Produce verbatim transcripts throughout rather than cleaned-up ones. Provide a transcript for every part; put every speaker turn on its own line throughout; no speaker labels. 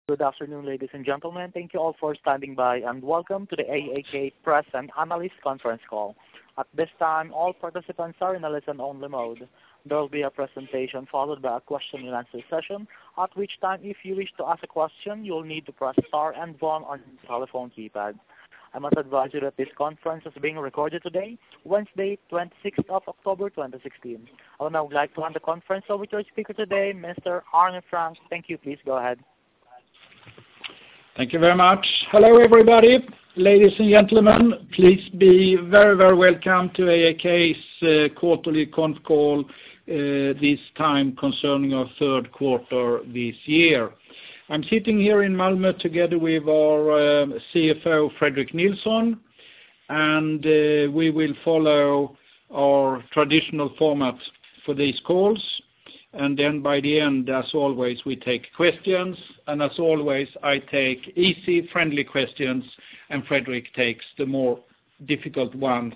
Good afternoon, ladies and gentlemen. Thank you all for standing by, and welcome to the A A K Press and Analyst Conference Call. At this time, all participants are in a listen-only mode. There will be a presentation followed by a question-and-answer session, at which time, if you wish to ask a question, you'll need to press star and one on your telephone keypad. I must advise you that this conference is being recorded today, Wednesday, twenty-sixth of October, twenty sixteen. I would now like to hand the conference over to our speaker today, Mister Arne Frank. Thank you. Please go ahead.
Thank you very much. Hello, everybody. Ladies and gentlemen, please be very, very welcome to A A K's uh, quarterly conf call, uh, this time concerning our third quarter this year. I'm sitting here in Malmö together with our uh, C F O, Fredrik Nilsson, and uh, we will follow our traditional format for these calls. And then by the end, as always, we take questions. And as always, I take easy, friendly questions, and Fredrik takes the more difficult ones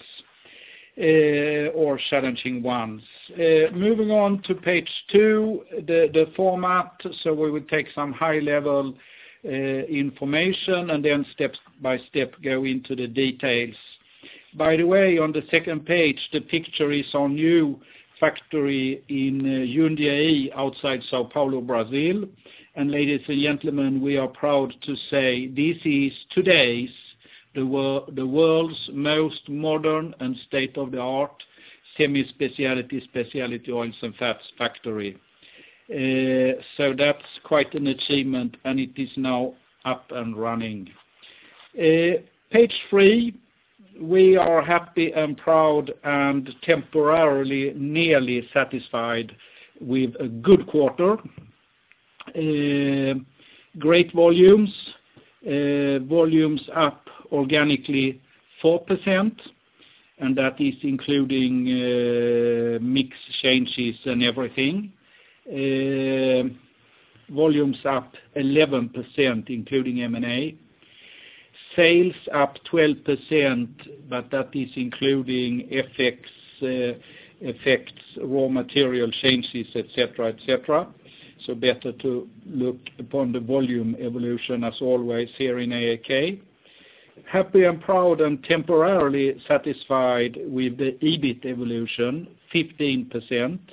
uh, or challenging ones. Uh, moving on to page two, the, the format. So we will take some high-level uh, information and then step by step go into the details. By the way, on the second page, the picture is our new factory in uh, Jundiaí outside Sao Paulo, Brazil. And ladies and gentlemen, we are proud to say this is today's the, wor the world's most modern and state-of-the-art semi-speciality specialty oils and fats factory. Uh, so that's quite an achievement, and it is now up and running. Uh, page three. We are happy and proud and temporarily nearly satisfied with a good quarter. Uh, great volumes. Uh, volumes up organically four percent, and that is including uh, mix changes and everything. Uh, volumes up eleven percent, including M and A. Sales up twelve percent, but that is including F X uh, effects, raw material changes, et cetera, et cetera. So better to look upon the volume evolution as always here in A A K. Happy and proud and temporarily satisfied with the EBIT evolution, fifteen percent.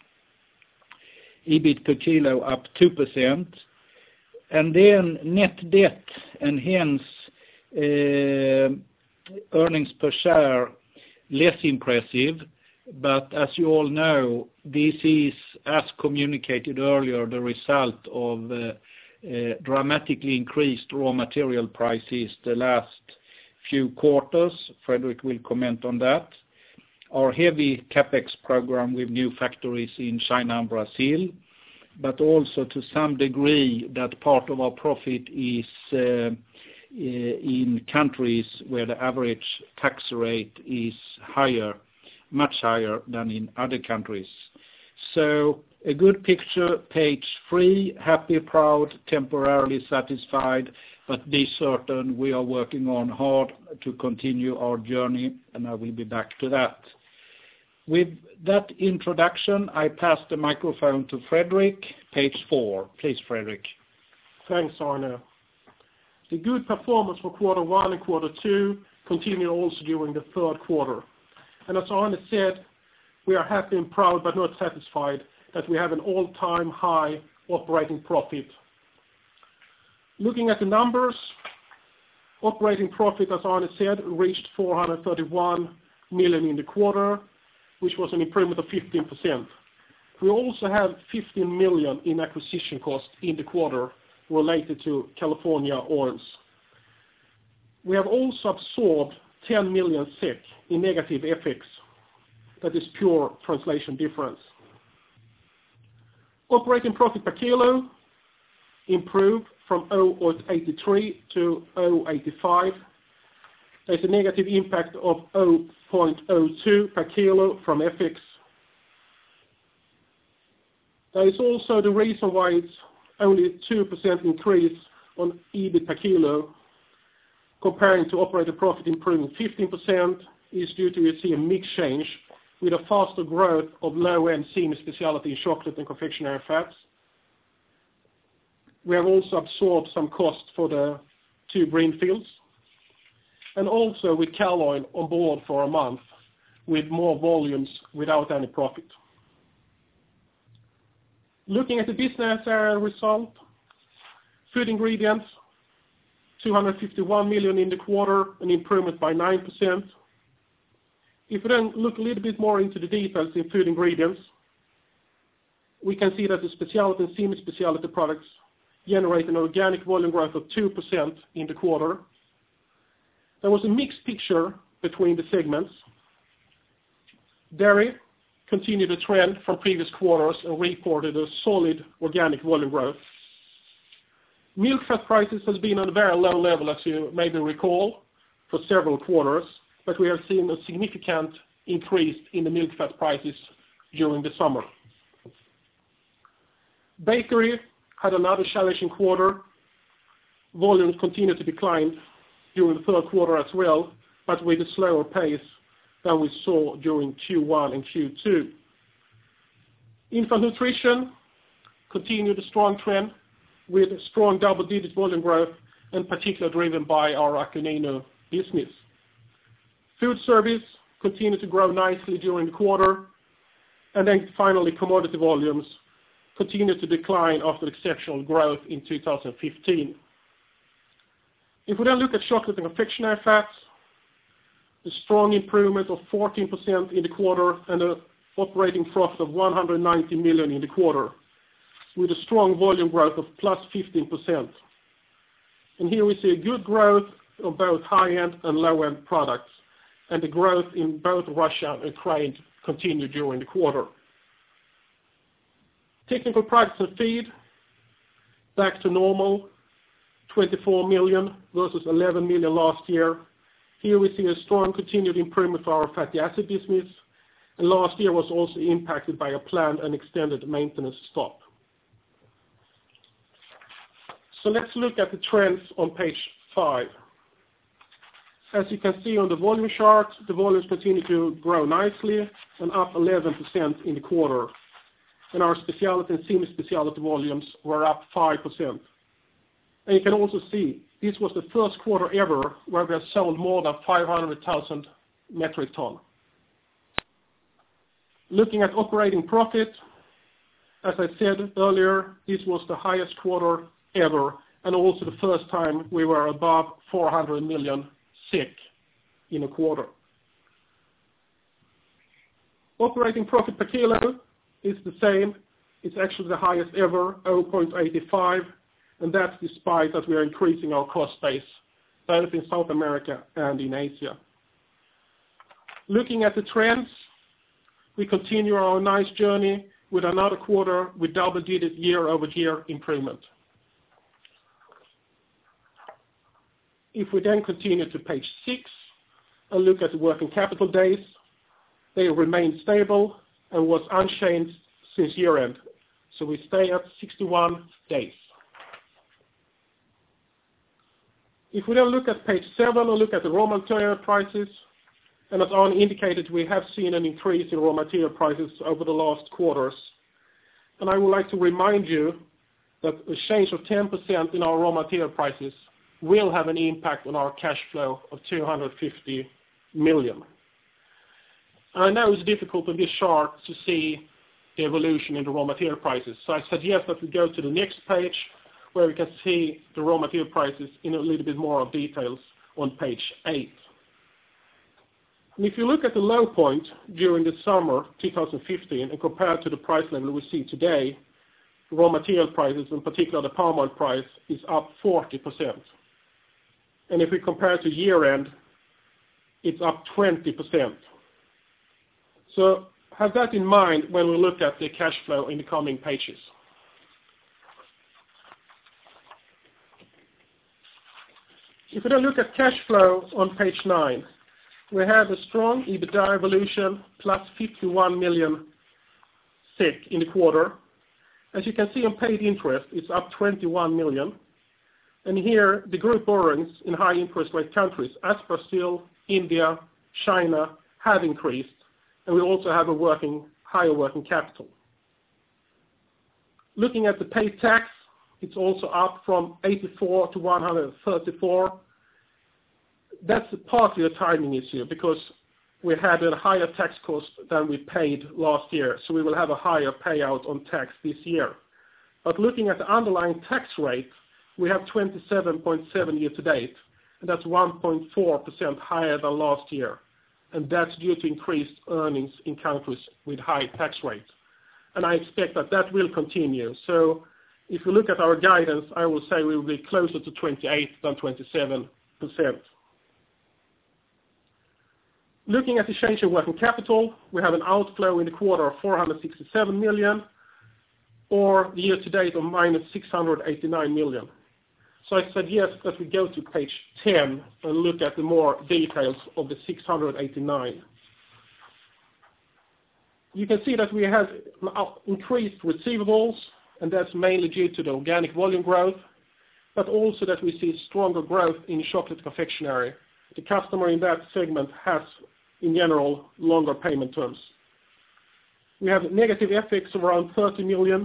EBIT per kilo up two percent. And then net debt and hence Uh, earnings per share less impressive, but as you all know, this is, as communicated earlier, the result of uh, uh, dramatically increased raw material prices the last few quarters. Fredrik will comment on that. Our heavy capex program with new factories in China and Brazil, but also to some degree that part of our profit is uh, in countries where the average tax rate is higher, much higher than in other countries. So a good picture, page three, happy, proud, temporarily satisfied, but be certain we are working on hard to continue our journey, and I will be back to that. With that introduction, I pass the microphone to Fredrik, page four. Please, Fredrik.
Thanks, Arne. The good performance for quarter one and quarter two continued also during the third quarter. And as Arne said, we are happy and proud but not satisfied that we have an all-time high operating profit. Looking at the numbers, operating profit, as Arne said, reached four hundred thirty-one million in the quarter, which was an improvement of fifteen percent. We also have fifteen million in acquisition costs in the quarter related to California Oils. We have also absorbed ten million SEK in negative F X. That is pure translation difference. Operating profit per kilo improved from zero point eight three to zero point eight five. There's a negative impact of zero point zero two per kilo from F X. That is also the reason why it's only two percent increase on EBIT per kilo, comparing to operating profit improving fifteen percent, is due to, you see, a mix change with a faster growth of low-end semi-specialty chocolate and confectionery fats. we have also absorbed some costs for the two greenfields, and also with Cal Oil on board for a month with more volumes without any profit. Looking at the business area result, Food Ingredients, two hundred fifty-one million in the quarter, an improvement by nine percent. If we then look a little bit more into the details in Food Ingredients, we can see that the specialty and semi-specialty products generate an organic volume growth of two percent in the quarter. There was a mixed picture between the segments. Dairy continued a trend from previous quarters and reported a solid organic volume growth. Milk fat prices has been on a very low level, as you maybe recall, for several quarters, but we have seen a significant increase in the milk fat prices during the summer. Bakery had another challenging quarter. Volumes continued to decline during the third quarter as well, but with a slower pace than we saw during Q one and Q two. Infant nutrition continued a strong trend with strong double-digit volume growth, and particularly driven by our Akonino business. Food service continued to grow nicely during the quarter, and then finally commodity volumes continued to decline after exceptional growth in two thousand fifteen. If we then look at chocolate and confectionery fats, a strong improvement of fourteen percent in the quarter and an operating profit of one hundred ninety million in the quarter, with a strong volume growth of plus fifteen percent. And here we see a good growth of both high-end and low-end products, and the growth in both Russia and Ukraine continued during the quarter. Technical products and feed, back to normal, twenty-four million versus eleven million last year. Here we see a strong continued improvement for our fatty acid business, and last year was also impacted by a planned and extended maintenance stop. So let's look at the trends on page five. As you can see on the volume chart, the volumes continue to grow nicely and up eleven percent in the quarter. And our specialty and semi-specialty volumes were up five percent. And you can also see this was the first quarter ever where we have sold more than five hundred thousand metric ton. Looking at operating profit, as I said earlier, this was the highest quarter ever, and also the first time we were above four hundred million SEK in a quarter. Operating profit per kilo is the same. It's actually the highest ever, zero point eight five, and that's despite that we are increasing our cost base, both in South America and in Asia. Looking at the trends, we continue our nice journey with another quarter with double-digit year-over-year improvement. If we then continue to page six and look at the working capital days, they remain stable and was unchanged since year-end. So we stay at sixty-one days. If we then look at page seven and look at the raw material prices, and as Arne indicated, we have seen an increase in raw material prices over the last quarters. And I would like to remind you that a change of ten percent in our raw material prices will have an impact on our cash flow of two hundred fifty million. And I know it's difficult on this chart to see the evolution in the raw material prices. So I suggest that we go to the next page where we can see the raw material prices in a little bit more of details on page eight. And if you look at the low point during the summer two thousand fifteen and compare it to the price level we see today, the raw material prices, in particular the palm oil price, is up forty percent. And if we compare it to year-end, it's up twenty percent. So have that in mind when we look at the cash flow in the coming pages. If we then look at cash flow on page nine, we have a strong EBITDA evolution, plus fifty-one million SEK in the quarter. As you can see on paid interest, it's up twenty-one million. And here, the group borrowings in high interest rate countries, as Brazil, India, China, have increased, and we also have a working, higher working capital. Looking at the paid tax, It's also up from eighty-four to one hundred thirty-four. That's partly a timing issue because we had a higher tax cost than we paid last year, so we will have a higher payout on tax this year. But looking at the underlying tax rate, we have twenty-seven point seven year to date, and that's one point four percent higher than last year. And that's due to increased earnings in countries with high tax rates. And I expect that that will continue. So if you look at our guidance, I will say we will be closer to twenty-eight than twenty-seven percent. Looking at the change in working capital, we have an outflow in the quarter of four hundred sixty-seven million, or the year to date of minus six hundred eighty-nine million. So I suggest that we go to page ten and look at the more details of the six hundred eighty-nine. You can see that we have increased receivables, and that's mainly due to the organic volume growth, but also that we see stronger growth in chocolate confectionery. The customer in that segment has, in general, longer payment terms. We have negative effects of around thirty million.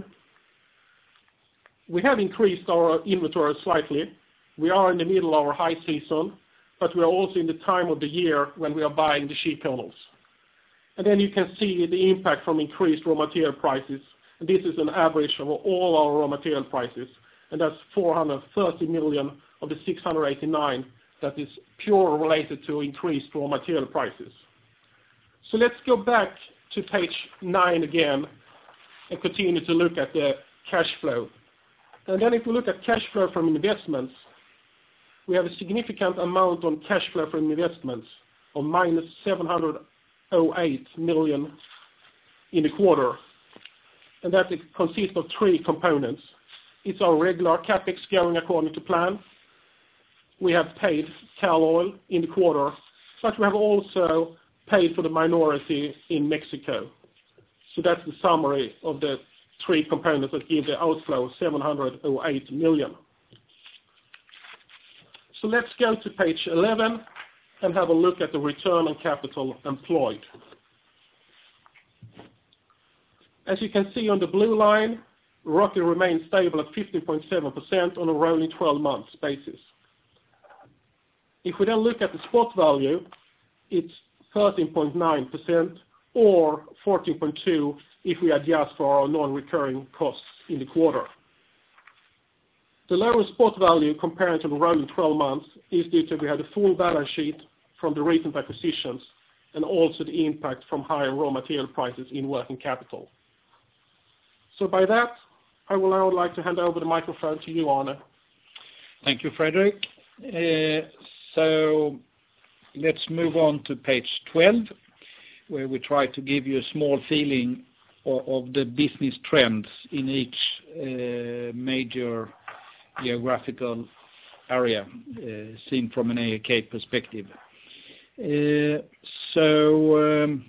We have increased our inventory slightly. We are in the middle of our high season, but we are also in the time of the year when we are buying the sheet kernels. And then you can see the impact from increased raw material prices. And this is an average of all our raw material prices. And that's four hundred thirty million of the six hundred eighty-nine that is pure related to increased raw material prices. So let's go back to page nine again and continue to look at the cash flow. And then if we look at cash flow from investments, we have a significant amount on cash flow from investments of minus seven hundred eight million in the quarter. And that consists of three components. It's our regular capex going according to plan. We have paid Cal Oil in the quarter, but we have also paid for the minority in Mexico. So that's the summary of the three components that give the outflow of seven hundred eight million. So let's go to page eleven and have a look at the return on capital employed. As you can see on the blue line, R O C E remains stable at fifteen point seven percent on a rolling twelve months basis. If we then look at the spot value, it's thirteen point nine percent or fourteen point two percent if we adjust for our non-recurring costs in the quarter. The lower spot value compared to the rolling twelve months is due to we had a full balance sheet from the recent acquisitions and also the impact from higher raw material prices in working capital. So by that, I will now like to hand over the microphone to you, Arne.
Thank you, Fredrik. Uh, so let's move on to page twelve, where we try to give you a small feeling of, of the business trends in each uh, major geographical area uh, seen from an A A K perspective. Uh, so, um,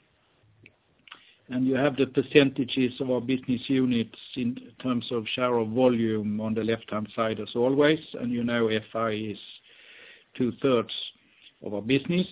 and you have the percentages of our business units in terms of share of volume on the left-hand side as always, and you know F I is two-thirds of our business.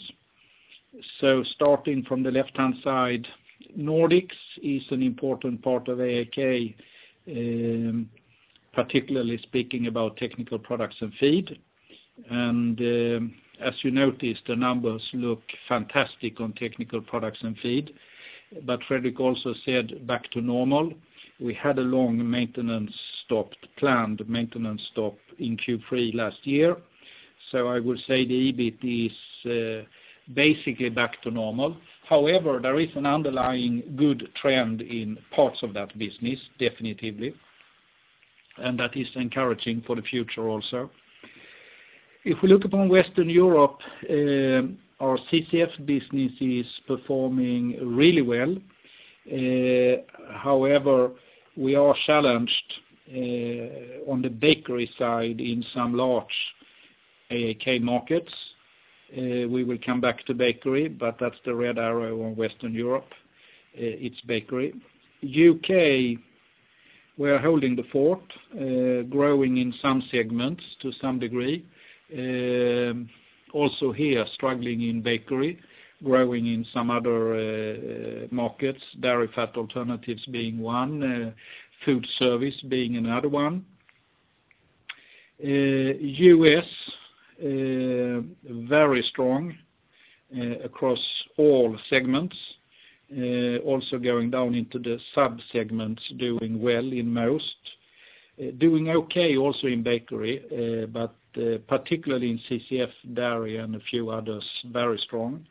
So starting from the left-hand side, Nordics is an important part of A A K, um, particularly speaking about technical products and feed. And um, as you notice, the numbers look fantastic on technical products and feed. But Fredrik also said back to normal. We had a long maintenance stop, planned maintenance stop in Q three last year. So I would say the E B I T is uh, basically back to normal. However, there is an underlying good trend in parts of that business, definitively. And that is encouraging for the future also. If we look upon Western Europe, uh, our C C F business is performing really well. Uh, however, we are challenged uh, on the bakery side in some large A A K markets. Uh, we will come back to bakery, but that's the red arrow on Western Europe. Uh, it's bakery. U K, we're holding the fort, uh, growing in some segments to some degree. Um, also here, struggling in bakery, growing in some other uh, markets, dairy fat alternatives being one, uh, food service being another one. U S, uh, very strong uh, across all segments, uh, also going down into the sub-segments, doing well in most. Uh, doing okay also in bakery, uh, but uh, particularly in C C F, dairy, and a few others, very strong.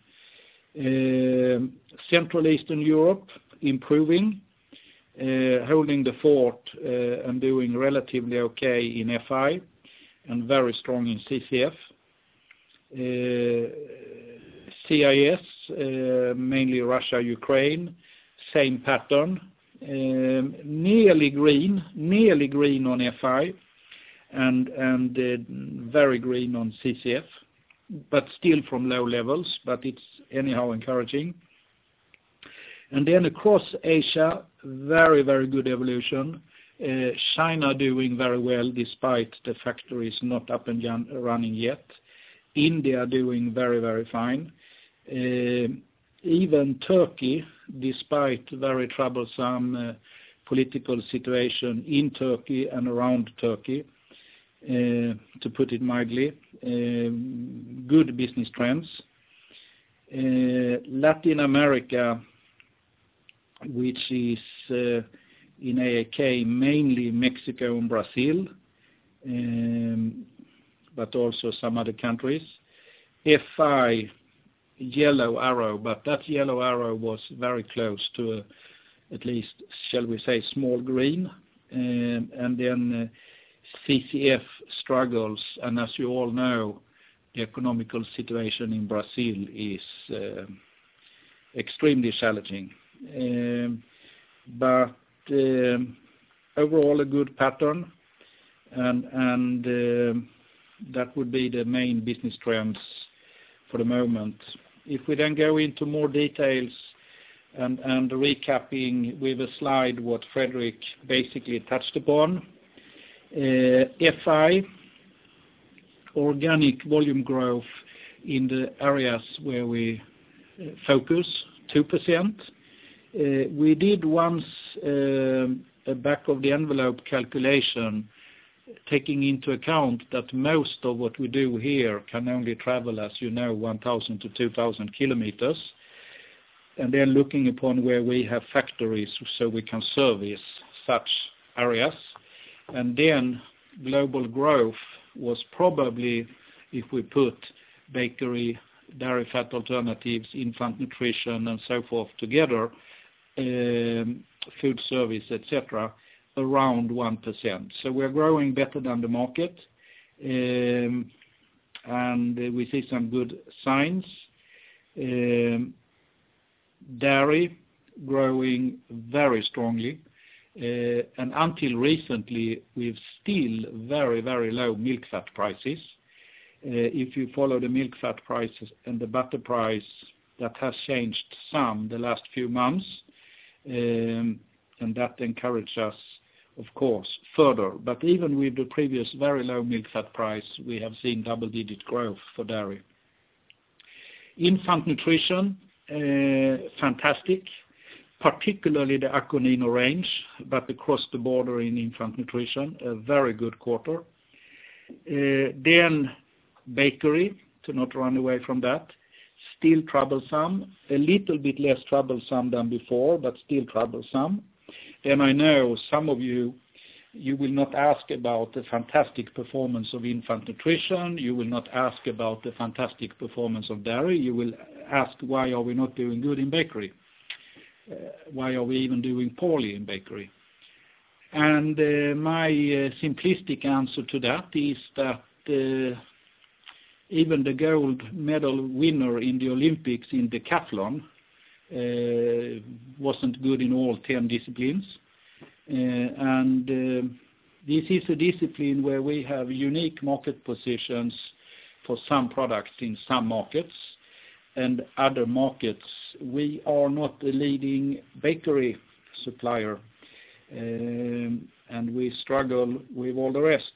Uh, Central Eastern Europe, improving, uh, holding the fort uh, and doing relatively okay in F I, and very strong in C C F. Uh, C I S, uh, mainly Russia, Ukraine, same pattern. Um, nearly green, nearly green on F I, and and uh, very green on C C F, but still from low levels, but it's anyhow encouraging. And then across Asia, very, very good evolution. Uh, China doing very well despite the factories not up and running yet. India doing very, very fine. Uh, even Turkey, despite very troublesome uh, political situation in Turkey and around Turkey, uh, to put it mildly, uh, good business trends. Uh, Latin America, which is uh, in A A K mainly Mexico and Brazil, um, but also some other countries. F I, yellow arrow, but that yellow arrow was very close to a, at least, shall we say, small green. Um, and then uh, C C F struggles, and as you all know, the economical situation in Brazil is uh, extremely challenging. Um, but um, overall a good pattern, and, and uh, that would be the main business trends for the moment. If we then go into more details and, and recapping with a slide what Fredrik basically touched upon, uh, F I, organic volume growth in the areas where we uh, focus, two percent. Uh, we did once uh, a back-of-the-envelope calculation taking into account that most of what we do here can only travel, as you know, one thousand to two thousand kilometers, and then looking upon where we have factories so we can service such areas. And then global growth was probably, if we put bakery, dairy fat alternatives, infant nutrition and so forth together, um, food service, et cetera, around one percent. So we're growing better than the market, um, and uh, we see some good signs. Um, dairy growing very strongly, uh, and until recently we've still very, very low milk fat prices. Uh, if you follow the milk fat prices and the butter price, that has changed some the last few months, um, and that encourages us, of course, further. But even with the previous very low milk fat price, we have seen double-digit growth for dairy. Infant nutrition, uh, fantastic, particularly the Akonino range, but across the border in infant nutrition, a very good quarter. Uh, then bakery, to not run away from that, still troublesome, a little bit less troublesome than before, but still troublesome. Then I know some of you, you will not ask about the fantastic performance of infant nutrition, you will not ask about the fantastic performance of dairy, you will ask why are we not doing good in bakery? Uh, why are we even doing poorly in bakery? And uh, my uh, simplistic answer to that is that uh, even the gold medal winner in the Olympics in decathlon uh, wasn't good in all ten disciplines. Uh, and uh, this is a discipline where we have unique market positions for some products in some markets, and other markets we are not a leading bakery supplier, um, and we struggle with all the rest.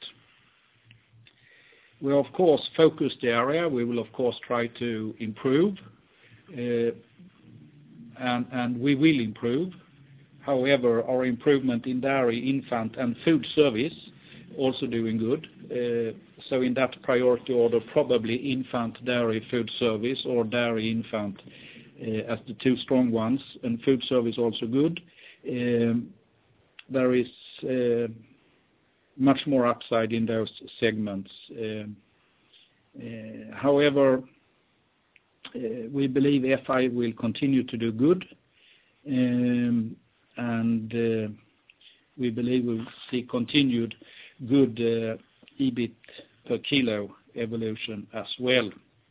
We of course focus the area. We will of course try to improve, uh, and, and we will improve. However, our improvement in dairy, infant and food service also doing good. Uh, so in that priority order, probably infant, dairy, food service, or dairy, infant uh, as the two strong ones, and food service also good. Um, there is uh, much more upside in those segments. Um, uh, however, uh, we believe F I will continue to do good, um, and uh, we believe we'll see continued good uh, E B I T per kilo evolution as well.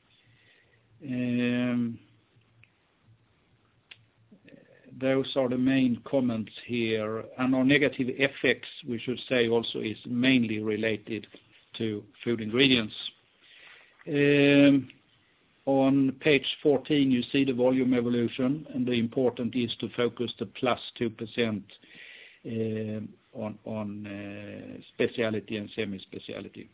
Um, those are the main comments here. And our negative F X, we should say, also is mainly related to food ingredients. Um, on page fourteen, you see the volume evolution, and the important is to focus the plus two percent uh, on, on uh, specialty and semi-specialty.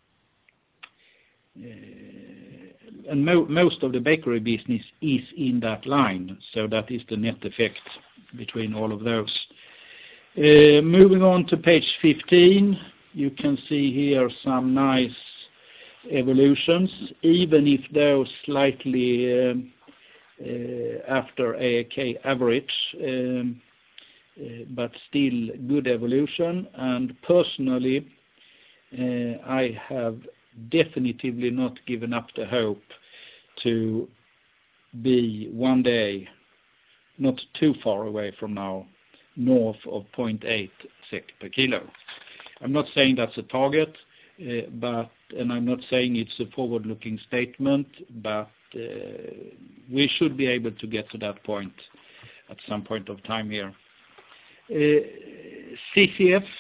Uh, and mo most of the bakery business is in that line, so that is the net effect between all of those. Uh, moving on to page fifteen, you can see here some nice evolutions, even if those slightly um, uh, after A A K average, um, uh, but still good evolution. And personally, uh, I have definitively not given up the hope to be one day, not too far away from now, north of zero point eight SEK per kilo. I'm not saying that's a target, uh, but and I'm not saying it's a forward-looking statement, but uh, we should be able to get to that point at some point of time here. Uh, C C F,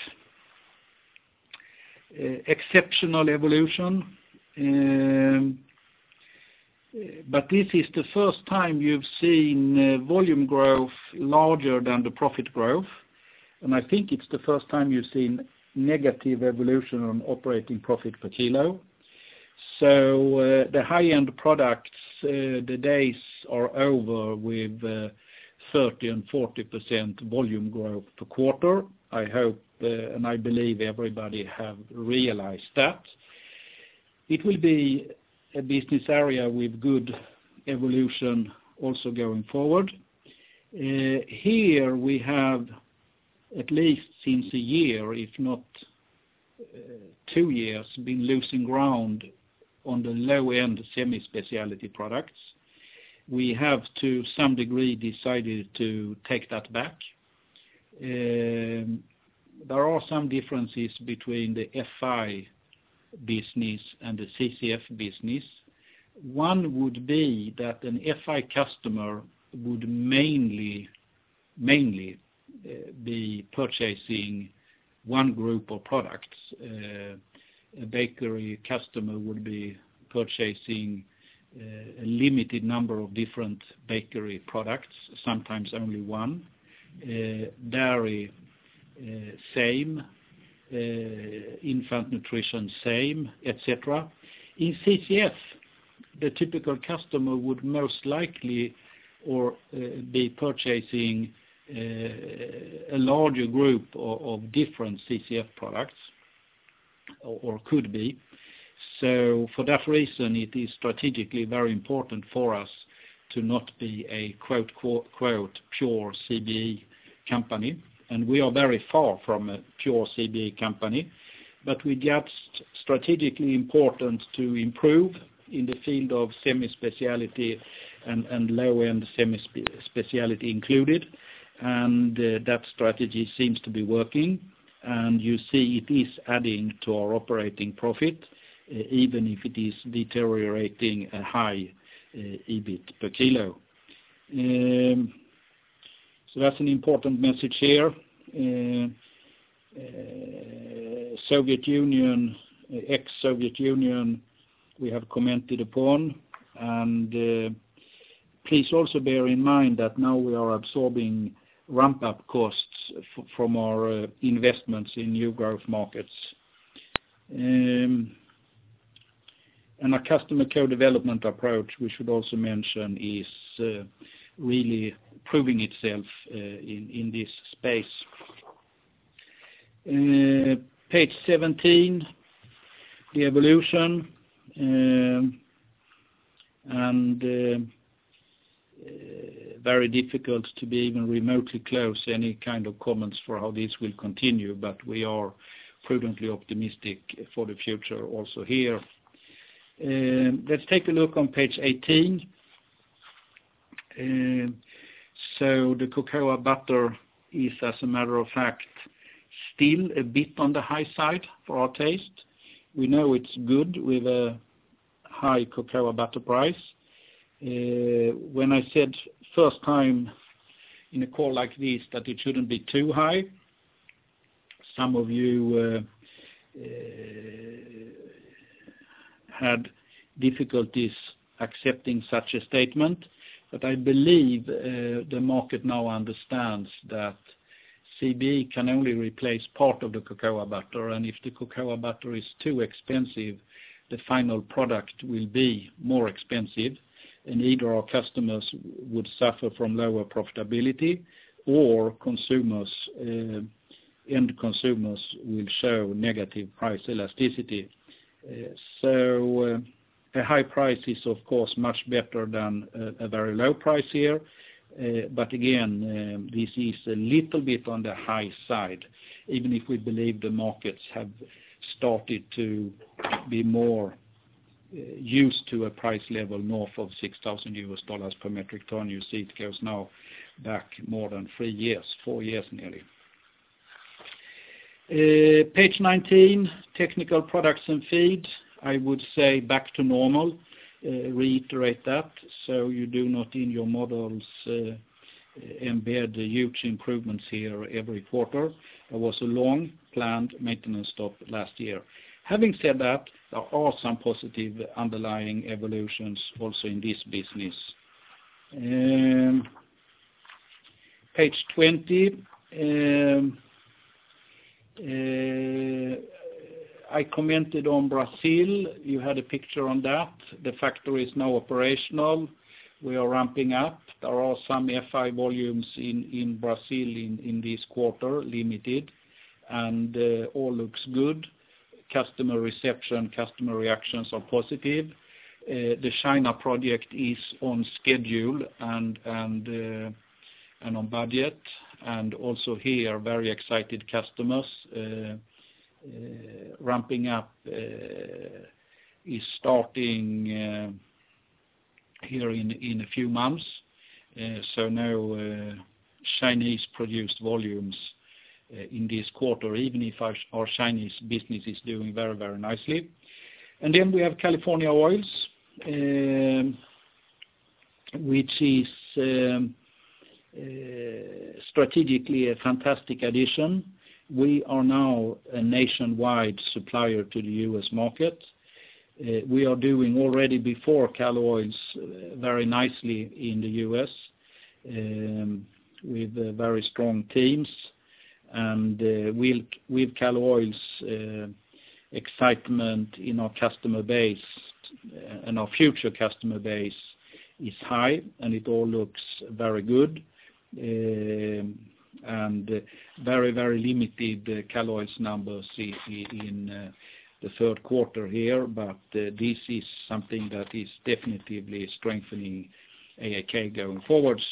uh, exceptional evolution, um, but this is the first time you've seen uh, volume growth larger than the profit growth, and I think it's the first time you've seen negative evolution on operating profit per kilo. So uh, the high-end products, uh, the days are over with uh, thirty and forty percent volume growth per quarter. I hope uh, and I believe everybody have realized that. It will be a business area with good evolution also going forward. Uh, here we have, at least since a year, if not uh, two years, been losing ground on the low-end semi-speciality products. We have, to some degree, decided to take that back. Um, there are some differences between the F I business and the C C F business. One would be that an F I customer would mainly, mainly Uh, be purchasing one group of products. Uh, a bakery customer would be purchasing uh, a limited number of different bakery products, sometimes only one. Uh, dairy, uh, same. Uh, infant nutrition, same, et cetera. In C C F, the typical customer would most likely or uh, be purchasing Uh, a larger group of, of different C C F products, or, or could be. So for that reason, it is strategically very important for us to not be a quote, quote, quote pure C B E company. And we are very far from a pure C B E company, but we just strategically important to improve in the field of semi-speciality and, and low-end semi-speciality included. And uh, that strategy seems to be working, and you see it is adding to our operating profit, uh, even if it is deteriorating a high uh, E B I T per kilo. Um, so that's an important message here. Uh, uh, Soviet Union, uh, ex-Soviet Union, we have commented upon, and uh, please also bear in mind that now we are absorbing ramp-up costs f from our uh, investments in new growth markets. Um, and our customer co-development approach, we should also mention, is uh, really proving itself uh, in, in this space. Uh, page seventeen, the evolution, um, and uh, uh, very difficult to be even remotely close any kind of comments for how this will continue, but we are prudently optimistic for the future also here. Uh, let's take a look on page eighteen. Uh, so the cocoa butter is, as a matter of fact, still a bit on the high side for our taste. We know it's good with a high cocoa butter price. Uh, when I said first time in a call like this that it shouldn't be too high, some of you uh, uh, had difficulties accepting such a statement, but I believe uh, the market now understands that C B E can only replace part of the cocoa butter, and if the cocoa butter is too expensive, the final product will be more expensive, and either our customers would suffer from lower profitability, or consumers, uh, end consumers will show negative price elasticity. Uh, so uh, a high price is of course much better than a, a very low price here, uh, but again um, this is a little bit on the high side, even if we believe the markets have started to be more uh, used to a price level north of six thousand U S dollars per metric ton. You see it goes now back more than three years, four years nearly. Uh, page nineteen, technical products and feed, I would say back to normal, uh, reiterate that, so you do not in your models uh, embed huge improvements here every quarter. There was a long planned maintenance stop last year. Having said that, there are some positive underlying evolutions also in this business. Um, page twenty, um, Uh, I commented on Brazil. You had a picture on that. The factory is now operational. We are ramping up. There are some F I volumes in, in Brazil in, in this quarter, limited, and uh, all looks good. Customer reception, customer reactions are positive. Uh, the China project is on schedule and, and, uh, and on budget. And also here, very excited customers. Uh, uh, ramping up uh, is starting uh, here in, in a few months. Uh, so now uh, Chinese-produced volumes uh, in this quarter, even if our, our Chinese business is doing very, very nicely. And then we have California Oils, um, which is um, Uh, strategically a fantastic addition. We are now a nationwide supplier to the U S market. Uh, we are doing already before Cal Oils uh, very nicely in the U S um, with uh, very strong teams, and uh, we'll, with Cal Oils uh, excitement in our customer base uh, and our future customer base is high, and it all looks very good. Uh, and uh, very, very limited uh, Cal Oils numbers in, in uh, the third quarter here, but uh, this is something that is definitely strengthening A A K going forwards.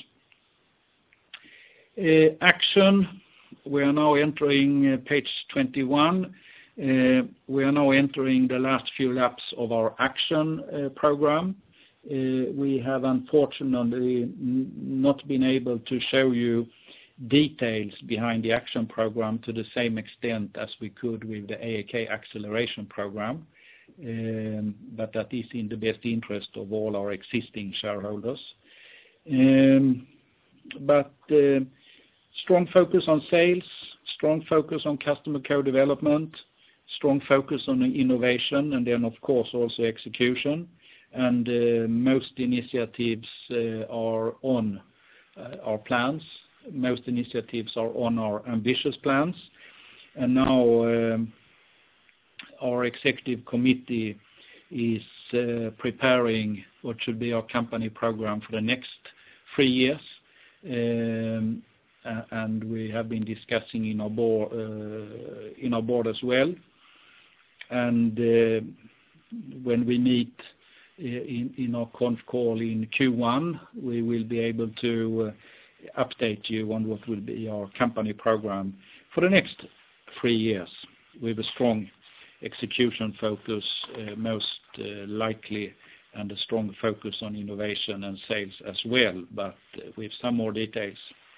Uh, action, we are now entering uh, page twenty-one. Uh, we are now entering the last few laps of our action uh, program. Uh, we have unfortunately n- not been able to show you details behind the action program to the same extent as we could with the A A K acceleration program, um, but that is in the best interest of all our existing shareholders. Um, but uh, strong focus on sales, strong focus on customer co-development, strong focus on innovation, and then of course also execution. And uh, most initiatives uh, are on uh, our plans. Most initiatives are on our ambitious plans. And now um, our executive committee is uh, preparing what should be our company program for the next three years. Um, uh, and we have been discussing in our board, uh, in our board as well. and uh, when we meet in, in our conf call in Q one, we will be able to uh, update you on what will be our company program for the next three years with a strong execution focus, uh, most uh, likely, and a strong focus on innovation and sales as well, but uh, with some more details.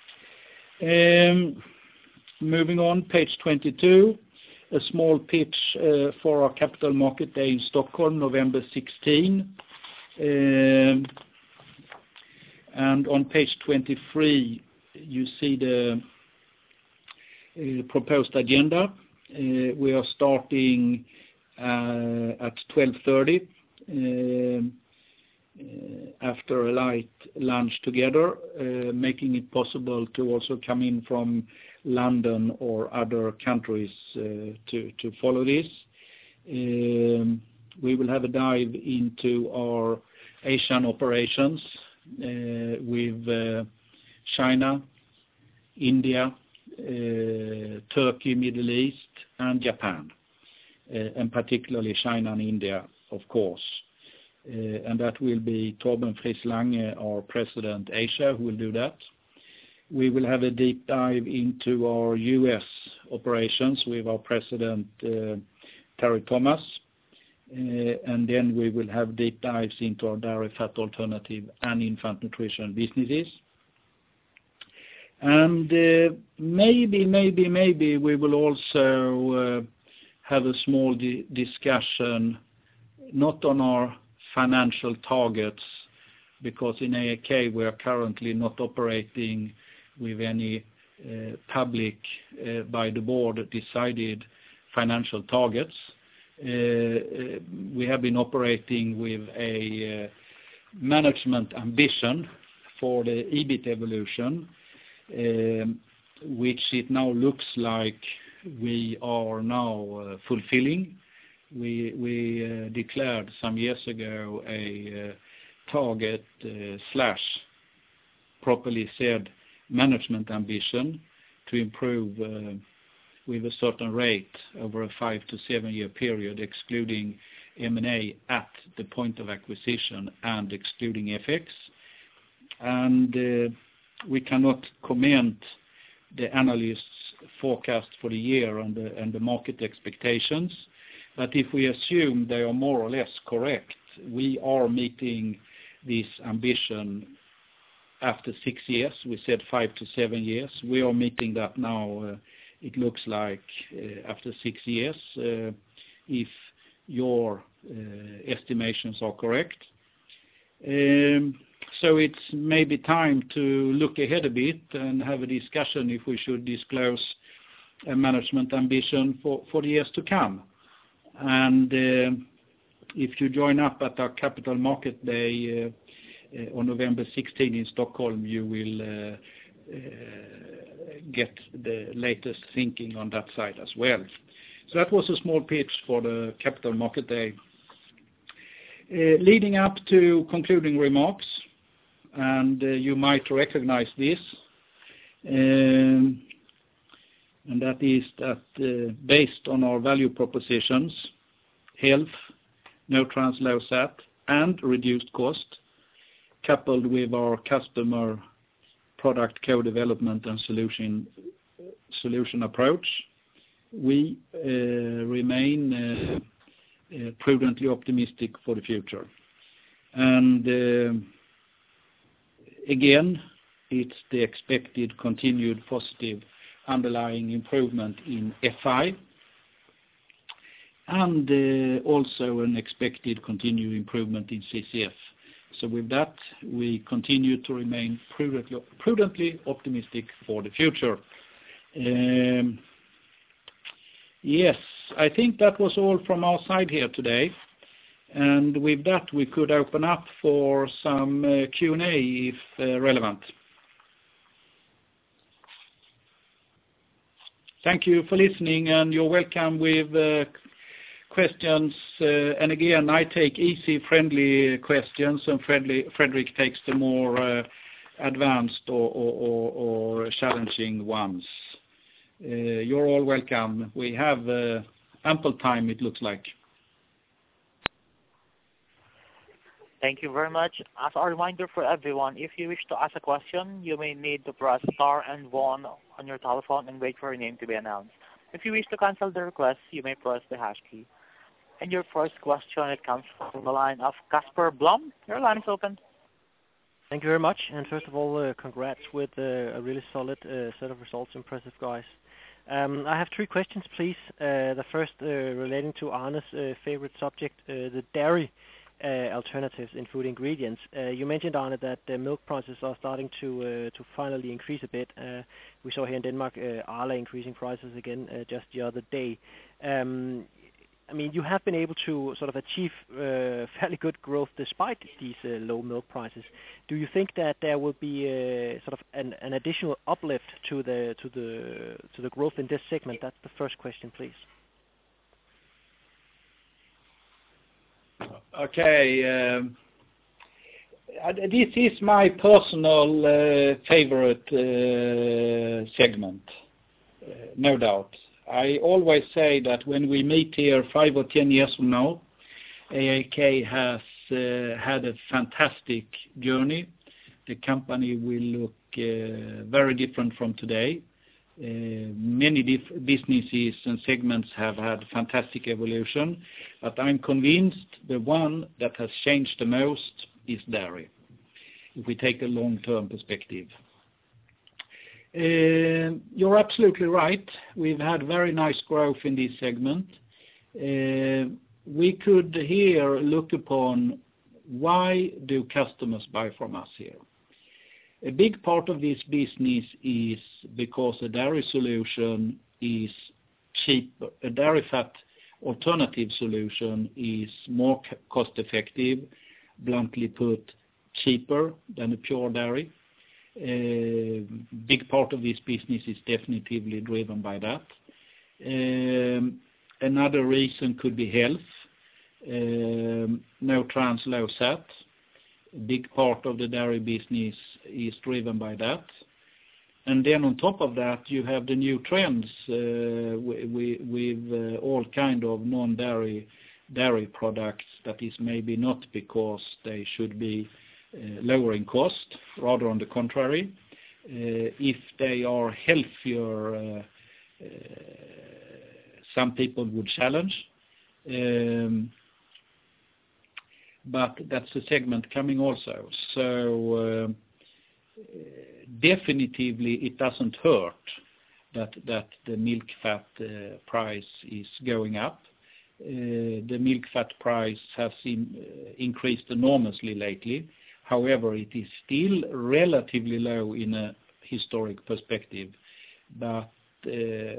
Um, moving on, page twenty-two, a small pitch uh, for our Capital Market Day in Stockholm, November sixteenth. Um, and on page twenty-three, you see the uh, proposed agenda. Uh, we are starting uh, at twelve thirty. Um, uh, after a light lunch together, uh, making it possible to also come in from London or other countries uh, to, to follow this. Um, we will have a dive into our Asian operations uh, with uh, China, India, uh, Turkey, Middle East, and Japan, uh, and particularly China and India, of course. Uh, and that will be Torben Friis Lange, our President Asia, who will do that. We will have a deep dive into our U S operations with our President uh, Terry Thomas. Uh, and then we will have deep dives into our dairy fat alternative and infant nutrition businesses. And uh, maybe, maybe, maybe we will also uh, have a small di- discussion, not on our financial targets, because in A A K we are currently not operating with any uh, public, uh, by the board decided financial targets. Uh, uh, we have been operating with a uh, management ambition for the E B I T evolution, um, which it now looks like we are now uh, fulfilling. We, we uh, declared some years ago a uh, target uh, slash, properly said, management ambition to improve uh, with a certain rate over a five to seven year period, excluding M and A at the point of acquisition and excluding F X. And uh, we cannot comment the analysts' forecast for the year and the, and the market expectations. But if we assume they are more or less correct, we are meeting this ambition after six years. We said five to seven years. We are meeting that now, uh, it looks like, uh, after six years, uh, if your uh, estimations are correct. Um, so it's maybe time to look ahead a bit and have a discussion if we should disclose a management ambition for, for the years to come. And uh, if you join up at our Capital Market Day uh, uh, on November sixteenth in Stockholm, you will uh, uh, get the latest thinking on that side as well. So that was a small pitch for the Capital Market Day. Uh, leading up to concluding remarks, and uh, you might recognize this, um, and that is that uh, based on our value propositions, health, no trans, low sat, and reduced cost, coupled with our customer product co-development and solution solution approach, we uh, remain uh, uh, prudently optimistic for the future. And uh, again, it's the expected continued positive underlying improvement in F I, and uh, also an expected continued improvement in C C F. So with that, we continue to remain prudently, prudently optimistic for the future. Um, yes, I think that was all from our side here today. And with that, we could open up for some uh, Q and A if uh, relevant. Thank you for listening, and you're welcome with uh, questions. Uh, and again, I take easy, friendly questions, and friendly, Fredrik takes the more uh, advanced or, or, or, or challenging ones. Uh, you're all welcome. We have uh, ample time, it looks like.
Thank you very much. As a reminder for everyone, if you wish to ask a question, you may need to press star and one on your telephone and wait for your name to be announced. If you wish to cancel the request, you may press the hash key. And your first question, it comes from the line of Casper Blom. Your line is open.
Thank you very much. And first of all, uh, congrats with uh, a really solid uh, set of results. Impressive, guys. Um, I have three questions, please. Uh, the first uh, relating to Arne's uh, favorite subject, uh, the dairy Uh, alternatives in food ingredients. Uh, you mentioned, Arne, that the milk prices are starting to uh, to finally increase a bit. Uh, we saw here in Denmark uh, Arla increasing prices again uh, just the other day. Um, I mean, you have been able to sort of achieve uh, fairly good growth despite these uh, low milk prices. Do you think that there will be uh, sort of an, an additional uplift to the to the to the growth in this segment? That's the first question, please.
Okay, um, uh, this is my personal uh, favorite uh, segment, uh, no doubt. I always say that when we meet here five or ten years from now, A A K has uh, had a fantastic journey. The company will look uh, very different from today. Uh, many diff- businesses and segments have had fantastic evolution, but I'm convinced the one that has changed the most is dairy, if we take a long-term perspective. Uh, you're absolutely right. We've had very nice growth in this segment. Uh, we could here look upon why do customers buy from us here. A big part of this business is because a dairy solution is cheap. A dairy fat alternative solution is more cost effective, bluntly put, cheaper than a pure dairy. A big part of this business is definitively driven by that. Um, another reason could be health. Um, no trans, low sat. A big part of the dairy business is driven by that. And then on top of that, you have the new trends uh, with, with uh, all kind of non-dairy dairy products that is maybe not because they should be uh, lowering cost, rather on the contrary. Uh, if they are healthier, uh, uh, some people would challenge. Um, but that's a segment coming also. So uh, definitively it doesn't hurt that that the milk fat uh, price is going up. Uh, the milk fat price has in, uh, increased enormously lately. However, it is still relatively low in a historic perspective. But uh,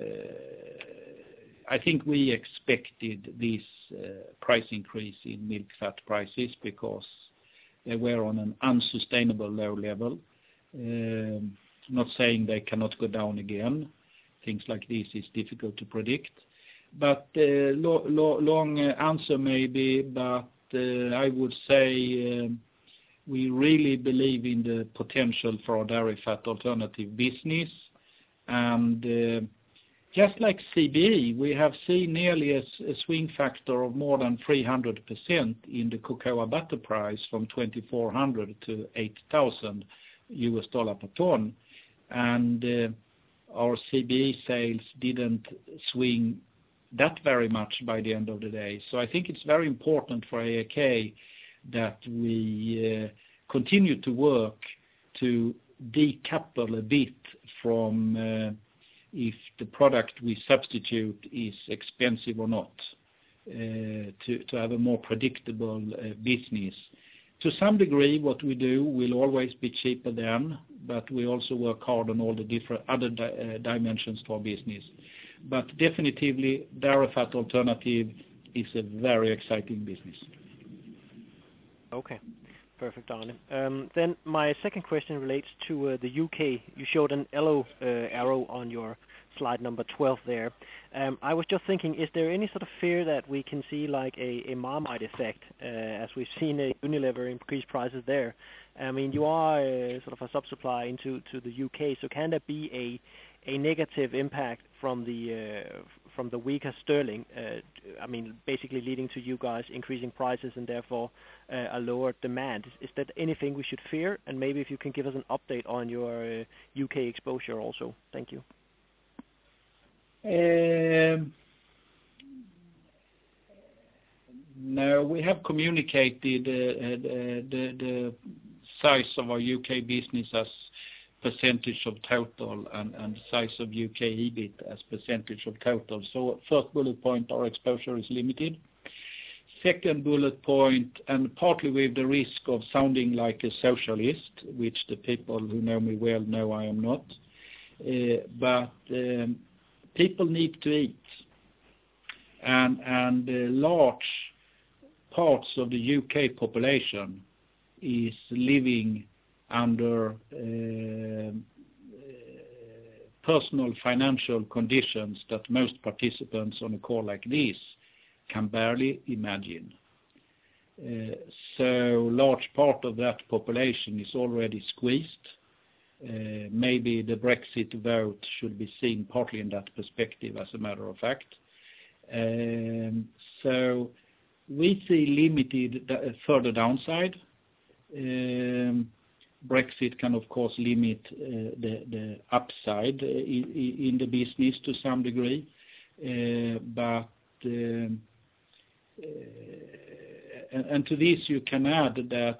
I think we expected this uh, price increase in milk fat prices because they were on an unsustainable low level. Um, not saying they cannot go down again. Things like this is difficult to predict. But uh, lo- lo- long uh, answer maybe, but uh, I would say um, we really believe in the potential for our dairy fat alternative business. And uh, just like C B E, we have seen nearly a, a swing factor of more than three hundred percent in the cocoa butter price from twenty-four hundred to eight thousand U S dollar per ton. And uh, our C B E sales didn't swing that very much by the end of the day. So I think it's very important for A A K that we uh, continue to work to decouple a bit from uh, if the product we substitute is expensive or not, uh, to, to have a more predictable uh, business. To some degree, what we do will always be cheaper than, but we also work hard on all the different other di- uh, dimensions to our business. But definitively, dairy fat alternative is a very exciting business.
Okay, perfect, Arne. Um, then my second question relates to uh, the U K. You showed an yellow uh, arrow on your slide number twelve there. Um, I was just thinking, is there any sort of fear that we can see like a, a Marmite effect, uh, as we've seen a Unilever increase prices there? I mean, you are uh, sort of a sub-supplier into to the U K, so can there be a a negative impact from the uh, from the weaker sterling, uh, I mean, basically leading to you guys increasing prices and therefore uh, a lower demand. Is, is that anything we should fear? And maybe if you can give us an update on your uh, U K exposure also. Thank you.
Um, no, we have communicated uh, the, the, the size of our U K business as percentage of total and, and size of U K EBIT as percentage of total. So first bullet point, our exposure is limited. Second bullet point, and partly with the risk of sounding like a socialist, which the people who know me well know I am not, uh, but um, people need to eat. And, and uh, large parts of the U K population is living under uh, personal financial conditions that most participants on a call like this can barely imagine. Uh, so large part of that population is already squeezed. Uh, maybe the Brexit vote should be seen partly in that perspective, as a matter of fact. Um, so we see limited uh, further downside. Um, Brexit can, of course, limit uh, the, the upside uh, in, in the business to some degree, uh, but um, uh, and, and to this you can add that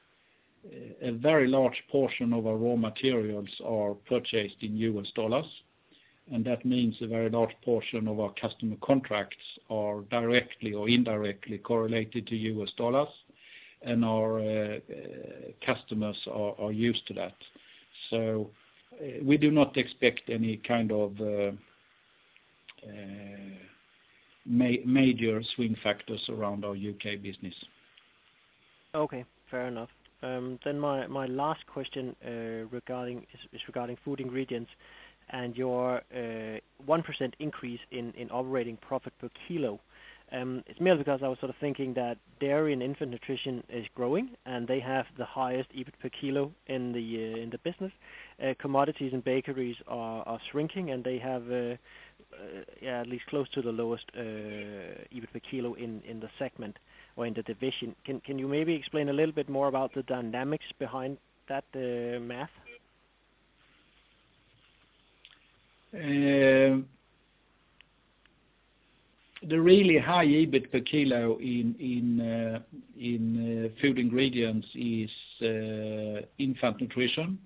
a very large portion of our raw materials are purchased in U S dollars, and that means a very large portion of our customer contracts are directly or indirectly correlated to U S dollars. And our uh, uh, customers are, are used to that. So uh, we do not expect any kind of uh, uh, ma- major swing factors around our U K business.
Okay, fair enough. Um, then my, my last question uh, regarding is, is regarding food ingredients and your uh, one percent increase in, in operating profit per kilo. Um, it's merely because I was sort of thinking that dairy and infant nutrition is growing, and they have the highest EBIT per kilo in the uh, in the business. Uh, commodities and bakeries are, are shrinking, and they have uh, uh, yeah, at least close to the lowest uh, EBIT per kilo in, in the segment or in the division. Can can you maybe explain a little bit more about the dynamics behind that uh, math?
Uh, The really high EBIT per kilo in in uh, in uh, food ingredients is uh, infant nutrition.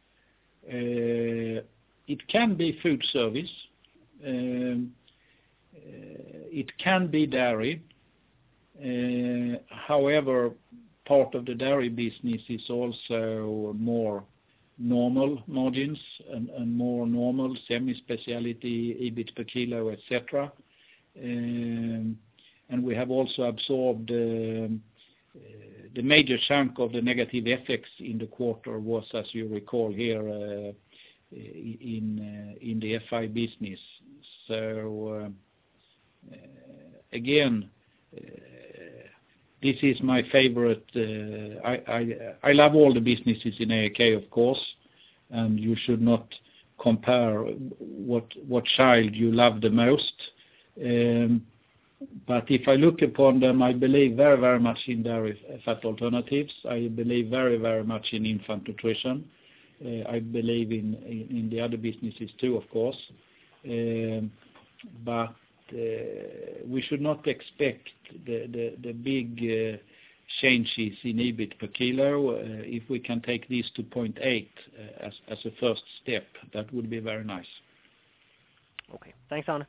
Uh, it can be food service. Um, uh, it can be dairy. Uh, however, part of the dairy business is also more normal margins and, and more normal semi-speciality EBIT per kilo, et cetera. Um, and we have also absorbed um, uh, the major chunk of the negative effects in the quarter was, as you recall here, uh, in uh, in the F I business. So uh, uh, again, uh, this is my favorite. Uh, I, I I love all the businesses in A A K, of course, and you should not compare what what child you love the most. Um, but if I look upon them, I believe very, very much in dairy fat alternatives. I believe very, very much in infant nutrition. Uh, I believe in, in, in the other businesses too, of course. Um, but uh, we should not expect the, the, the big uh, changes in EBIT per kilo. Uh, if we can take these to zero point eight uh, as, as a first step, that would be very nice.
Okay. Thanks, Arne.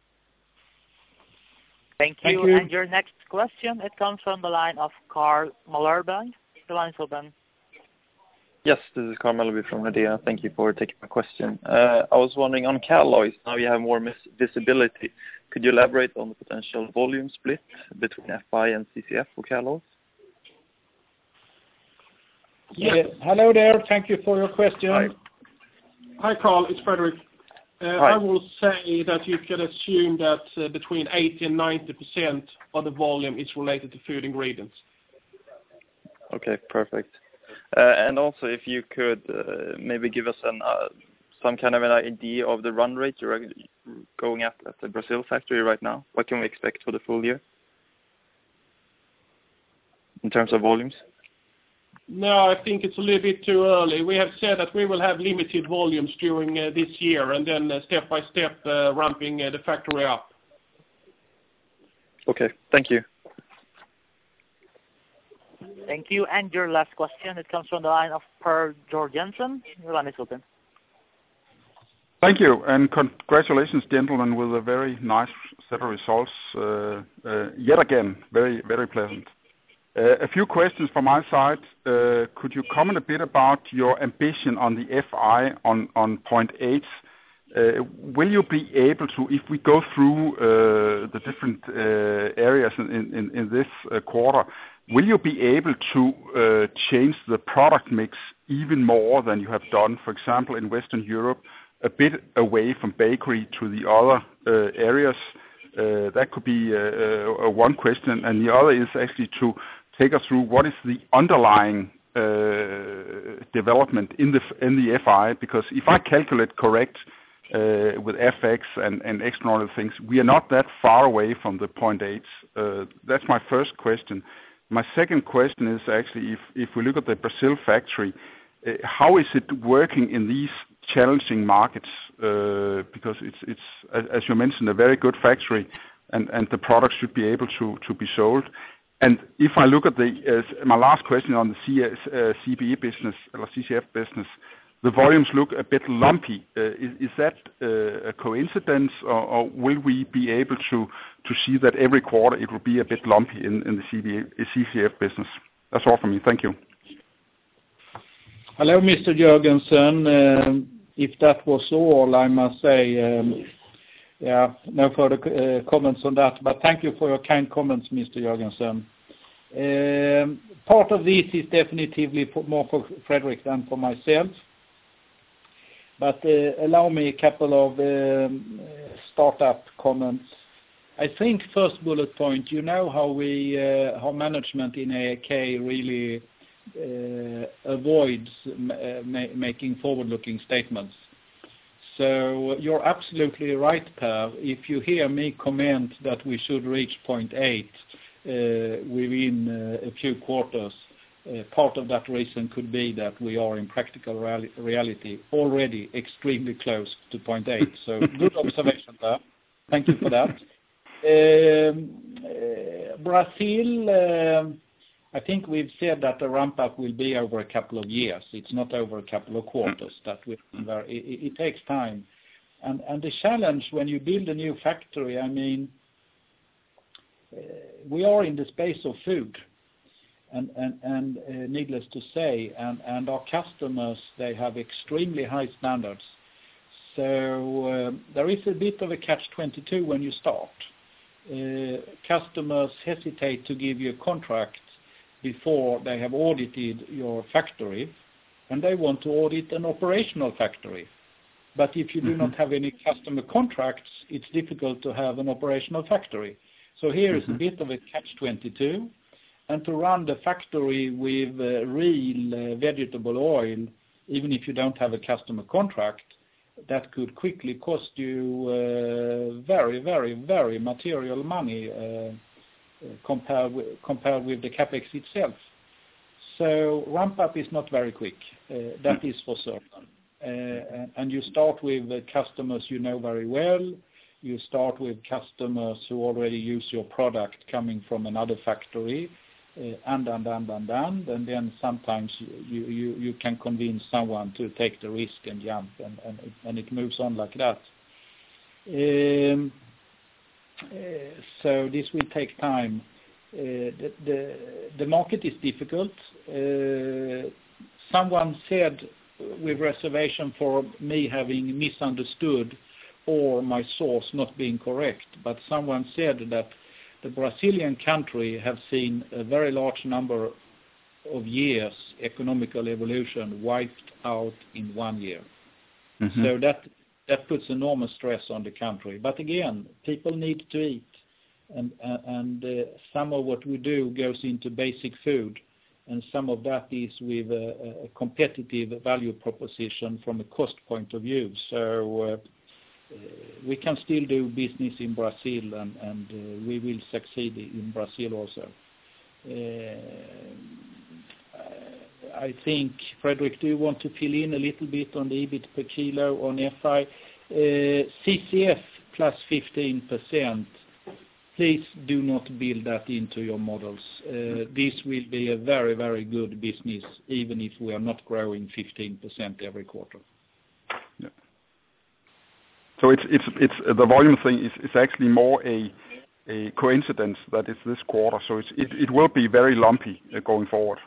Thank you.
Thank you.
And your next question, it comes from the line of Carl Mallerby. The line is open.
Yes, this is Carl Mallerby from Nordea. Thank you for taking my question. Uh, I was wondering on Calloys, now you have more mis- visibility. Could you elaborate on the potential volume split between F I and C C F for Calloys?
Yeah. Hello there. Thank you for your question.
Hi, Hi Carl. It's Frederick. Uh, I will say that you can assume that uh, between eighty and ninety percent of the volume is related to food ingredients.
Okay, perfect. Uh, and also, if you could uh, maybe give us an, uh, some kind of an idea of the run rate you're going at at the Brazil factory right now? What can we expect for the full year in terms of volumes?
No, I think it's a little bit too early. We have said that we will have limited volumes during uh, this year, and then uh, step by step uh, ramping uh, the factory up.
Okay, thank you.
Thank you. And your last question, it comes from the line of Per Jorgensen. Your line is open.
Thank you, and congratulations, gentlemen, with a very nice set of results. Uh, uh, yet again, very, very pleasant. Uh, a few questions from my side. Uh, could you comment a bit about your ambition on the F I on, on point eight? Uh, will you be able to, if we go through uh, the different uh, areas in, in, in this uh, quarter, will you be able to uh, change the product mix even more than you have done, for example, in Western Europe, a bit away from bakery to the other uh, areas? Uh, that could be uh, uh, one question, and the other is actually to take us through what is the underlying uh, development in the in the F I, because if I calculate correct uh, with F X and, and extraordinary things, we are not that far away from the point eight. Uh, that's my first question. My second question is actually if, if we look at the Brazil factory, uh, how is it working in these challenging markets? Uh, because it's, it's as you mentioned, a very good factory, and, and the product should be able to, to be sold. And if I look at the uh, my last question on the C, uh, C B E business or C C F business, the volumes look a bit lumpy. Uh, is, is that uh, a coincidence, or, or will we be able to, to see that every quarter it will be a bit lumpy in, in the C B E, C C F business? That's all from me. Thank you.
Hello, Mister Jørgensen. Um, if that was all, I must say, um, yeah, no further uh, comments on that. But thank you for your kind comments, Mister Jørgensen. Um, part of this is definitively for, more for Fredrik than for myself. But uh, allow me a couple of um, startup comments. I think first bullet point, you know how we, uh, how management in A A K really uh, avoids uh, ma making forward-looking statements. So you're absolutely right, Per. If you hear me comment that we should reach point eight uh, within uh, a few quarters, Uh, part of that reason could be that we are in practical reali reality already extremely close to point eight. So good observation there. Thank you for that. Um, uh, Brazil, uh, I think we've said that the ramp-up will be over a couple of years. It's not over a couple of quarters. That will it, it, it takes time. And, and the challenge when you build a new factory, I mean, uh, we are in the space of food. And, and, and uh, needless to say, and, and our customers, they have extremely high standards. So uh, there is a bit of a catch twenty-two when you start. Uh, customers hesitate to give you a contract before they have audited your factory, and they want to audit an operational factory. But if you do mm-hmm. not have any customer contracts, it's difficult to have an operational factory. So here mm-hmm. is a bit of a catch twenty-two. And to run the factory with uh, real uh, vegetable oil, even if you don't have a customer contract, that could quickly cost you uh, very, very, very material money uh, compared with, compared with the capex itself. So ramp up is not very quick. Uh, that is for certain. Uh, and you start with uh, customers you know very well. You start with customers who already use your product coming from another factory. Uh, and and and and and and then sometimes you, you, you can convince someone to take the risk and jump, and, and, it, and it moves on like that. Um, uh, so this will take time. Uh, the, the, the market is difficult. Uh, someone said, with reservation for me having misunderstood or my source not being correct, but someone said that the Brazilian country have seen a very large number of years economical evolution wiped out in one year. Mm-hmm. So that that puts enormous stress on the country. But again, people need to eat, and uh, and uh, some of what we do goes into basic food, and some of that is with a, a competitive value proposition from a cost point of view. So uh, we can still do business in Brazil, and, and uh, we will succeed in Brazil also. Uh, I think, Fredrik, do you want to fill in a little bit on the EBIT per kilo on F I? Uh, C C F plus fifteen percent. Please do not build that into your models. Uh, this will be a very, very good business, even if we are not growing fifteen percent every quarter.
Yeah. So it's it's it's uh, the volume thing is, is actually more a a coincidence that it's this quarter. So it's, it it will be very lumpy uh, going forward.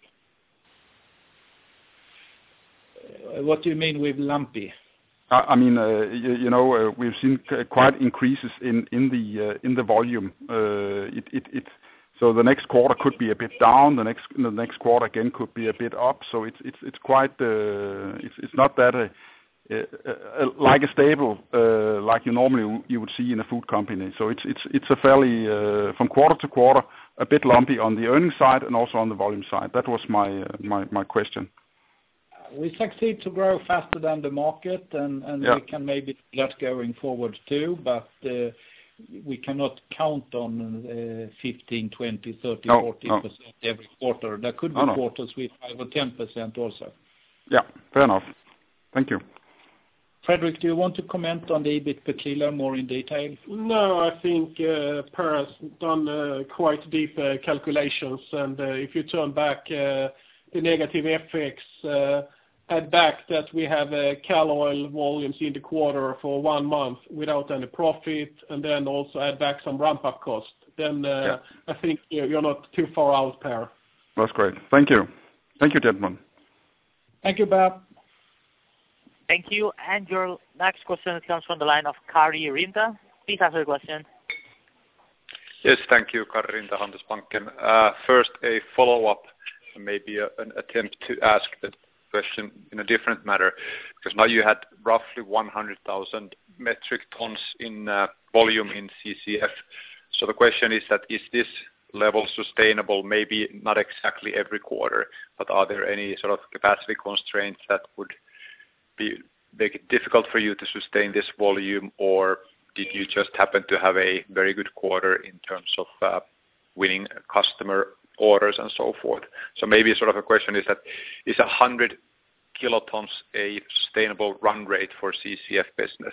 Uh, what do you mean with lumpy?
I mean, uh, you, you know, uh, we've seen quite increases in in the uh, in the volume. Uh, it, it it so the next quarter could be a bit down. The next the next quarter again could be a bit up. So it's it's it's quite uh, it's it's not that uh, uh, uh, like a stable uh, like you normally you would see in a food company. So it's it's it's a fairly uh, from quarter to quarter a bit lumpy on the earnings side and also on the volume side. That was my uh, my my question.
We succeed to grow faster than the market, and, and
yeah.
we can maybe get going forward too, but uh, we cannot count on uh, fifteen, twenty, thirty,
no,
forty
no.
percent every quarter. There could be
no, no.
quarters with five or ten percent also.
Yeah, fair enough. Thank you.
Fredrik, do you want to comment on the EBIT per kilo more in detail?
No, I think uh, Per has done uh, quite deep uh, calculations, and uh, if you turn back uh, the negative F X, uh, add back that we have uh, cal oil volumes in the quarter for one month without any profit, and then also add back some ramp-up cost, then uh,
yeah.
I think you're not too far out, Per.
That's great. Thank you. Thank you, gentlemen.
Thank you, Bob.
Thank you. And your next question comes from the line of Kari Rinta. Please ask your question.
Yes, thank you, Kari Rinta, Handelsbanken. Uh, first, a follow-up, maybe a, an attempt to ask the question in a different manner, because now you had roughly one hundred thousand metric tons in uh, volume in C C F. So the question is that is this level sustainable, maybe not exactly every quarter, but are there any sort of capacity constraints that would be make it difficult for you to sustain this volume, or did you just happen to have a very good quarter in terms of uh, winning customer orders and so forth? So maybe sort of a question is that is one hundred kilotons a sustainable run rate for C C F business?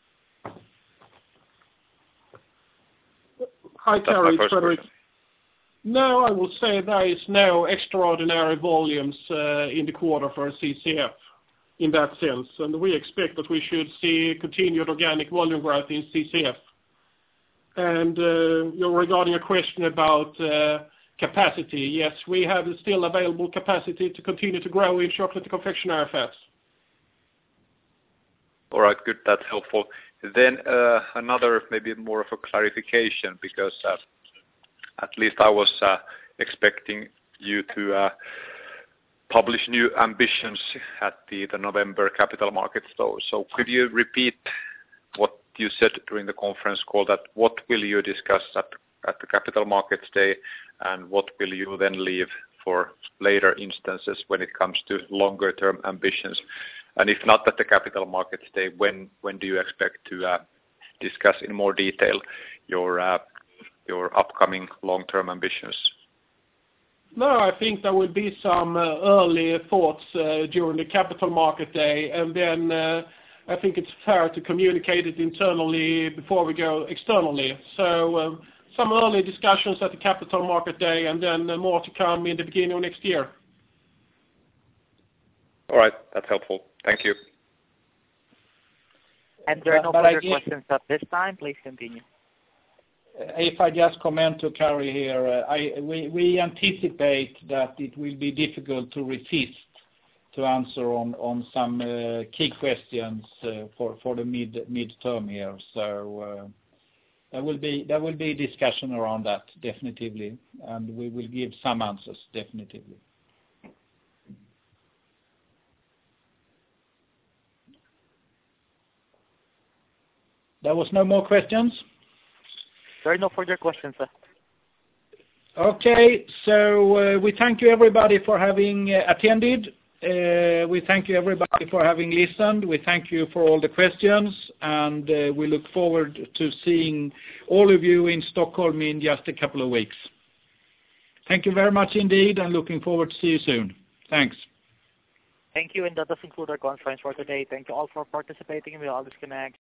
Hi, Kari, Fredrik. No, I will say there is no extraordinary volumes uh, in the quarter for C C F in that sense, and we expect that we should see continued organic volume growth in C C F. And uh, you're regarding a question about uh, capacity. Yes, we have still available capacity to continue to grow in chocolate and confectionery fats.
All right, good. That's helpful. Then uh, another maybe more of a clarification, because uh, at least I was uh, expecting you to uh, publish new ambitions at the, the November Capital Markets Day. So could you repeat what you said during the conference call, that what will you discuss at, at the Capital Markets Day, and what will you then leave for later instances when it comes to longer term ambitions? And if not at the Capital Markets Day, when when do you expect to uh, discuss in more detail your uh, your upcoming long-term ambitions?
No, I think there will be some uh, early thoughts uh, during the Capital Market Day, and then uh, I think it's fair to communicate it internally before we go externally. So um, some early discussions at the Capital Market Day, and then uh, more to come in the beginning of next year.
All right, that's helpful. Thank you.
And there are no
But
further
guess,
questions at this time. Please continue.
If I just comment to Kari here, uh, I, we, we anticipate that it will be difficult to resist to answer on, on some uh, key questions uh, for, for the mid midterm here. So uh, there will be there will be discussion around that definitively, and we will give some answers definitively. There was no more questions?
There are no further questions, sir.
Okay, so uh, we thank you everybody for having uh, attended. Uh, we thank you everybody for having listened. We thank you for all the questions, and uh, we look forward to seeing all of you in Stockholm in just a couple of weeks. Thank you very much indeed, and looking forward to see you soon. Thanks.
Thank you, and that does conclude our conference for today. Thank you all for participating, and we all disconnect.